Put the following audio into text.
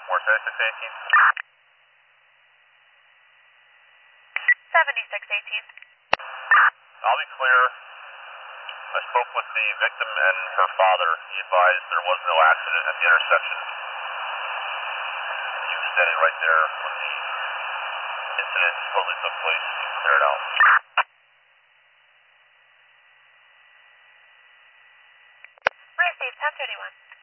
47618. 7618. I'll be clear. I spoke with the victim and her father. He advised there was no accident at the intersection. He was standing right there when the incident supposedly took place. You can clear it out. Received 1031.